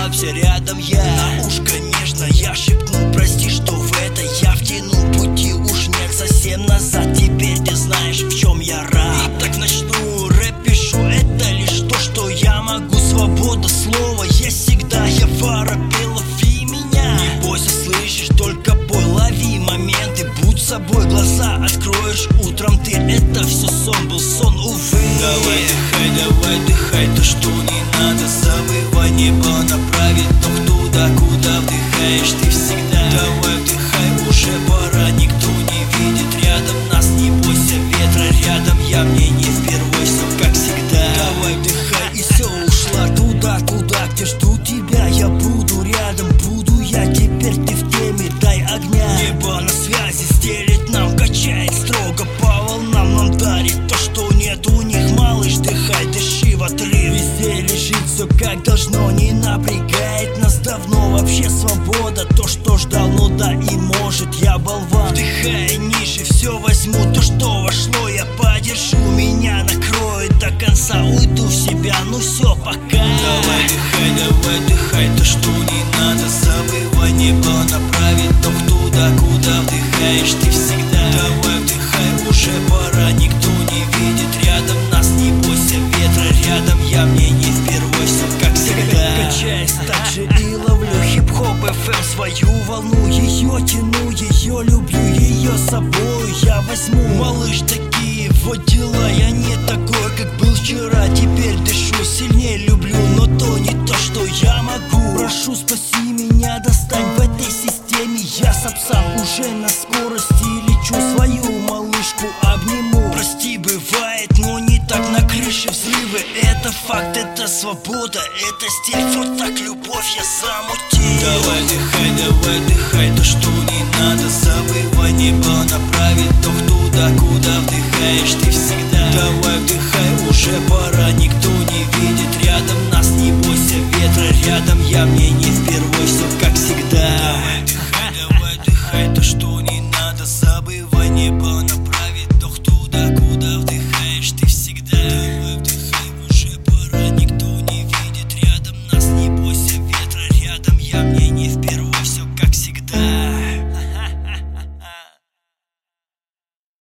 расслабься, рядом я. На ушко нежно я шепну: прости, что в это я втянул. Пути уж нет совсем назад, теперь ты знаешь, в чем я рад. И так начну, рэп пишу, это лишь то, что я могу. Свобода слова есть всегда, я фара, лови меня. Не бойся, слышишь, только пой, лови моменты, будь собой. Глаза откроешь утром ты, это все сон, был сон, увы. Давай дыхай, то что не надо забывай. Небо направит ток туда, куда вдыхаешь ты всегда. Давай вдыхай, уже пора, никто не видит рядом нас. Не бойся ветра, рядом я, мне не впервой, все как всегда. Давай вдыхай, и все, ушла туда, где жду тебя. Я буду рядом, буду я, теперь ты в теме, дай огня. Небо на связи, стелит нам, качает строго по волнам. Нам дарит то, что нет у них, малыш, дыхай, дыши в отрыв. Везде лежит все как должно, не напрягает нас давно. Вообще свобода, то, что ждал, ну да и может, я болван. Вдыхая ниже, все возьму, то, что вошло, я подержу. Меня накроет до конца, уйду в себя, ну все, пока. Давай дыхай, то, что не надо забывай. Небо направит ток туда, куда вдыхаешь ты всегда. Давай вдыхай, уже пора, никто не видит рядом нас. Не бойся ветра, рядом я, мне не впервой, все как всегда. Качаясь так же и ловлю хип-хоп FM, свою волну, ее тяну, ее люблю, ее с собой я возьму. Малыш, такие вот дела, я не такой, как был вчера. Теперь дышу, сильнее люблю, но то не то, что я могу. Прошу, спаси меня, достань в этой системе. Я сам уже на скорости лечу, свою малышку обниму. Прости, бывает, но не так, на крыше взрывы. Это факт, это свобода, это стиль, вот так любовь я замутил. Давай дыхай, то, что не надо забывай. Небо направит ток туда, куда вдыхаешь ты всегда. Давай вдыхай, уже пора, никто